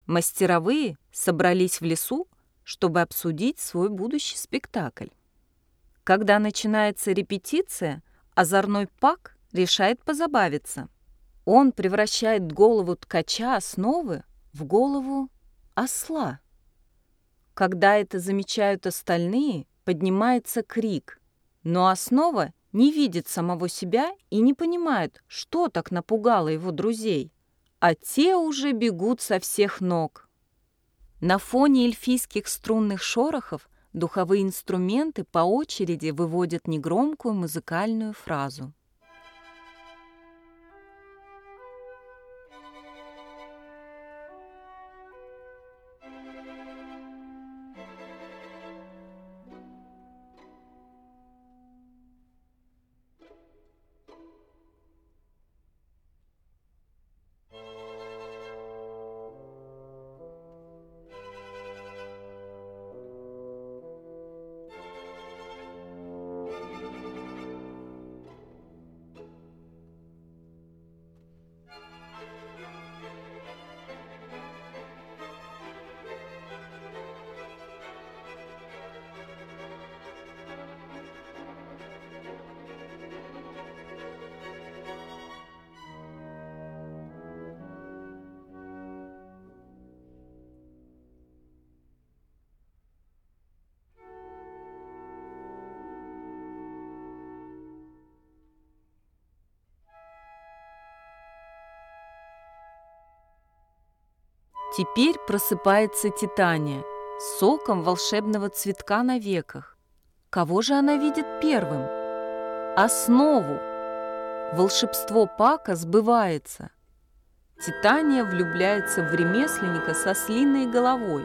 Мастеровые собрались в лесу, чтобы обсудить свой будущий спектакль. Когда начинается репетиция, озорной Пак решает позабавиться. Он превращает голову ткача основы в голову осла. Когда это замечают остальные, поднимается крик, но основа не видит самого себя и не понимает, что так напугало его друзей, а те уже бегут со всех ног. На фоне эльфийских струнных шорохов духовые инструменты по очереди выводят негромкую музыкальную фразу. Теперь просыпается Титания с соком волшебного цветка на веках. Кого же она видит первым? Основу. Волшебство Пака сбывается. Титания влюбляется в ремесленника со слиной головой.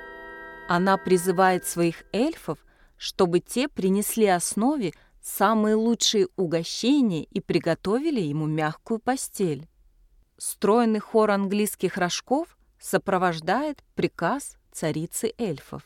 Она призывает своих эльфов, чтобы те принесли Основе самые лучшие угощения и приготовили ему мягкую постель. Стройный хор английских рожков сопровождает приказ царицы эльфов.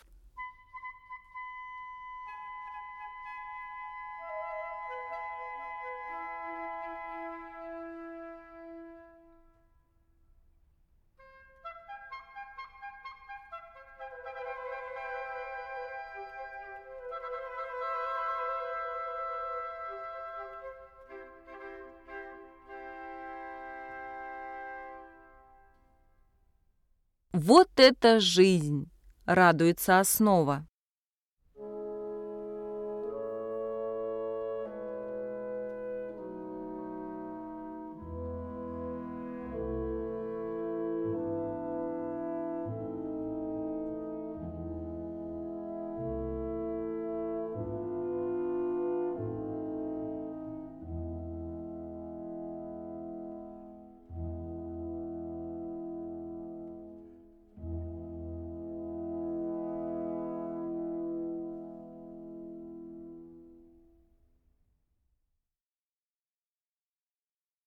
Вот это жизнь! Радуется Основа.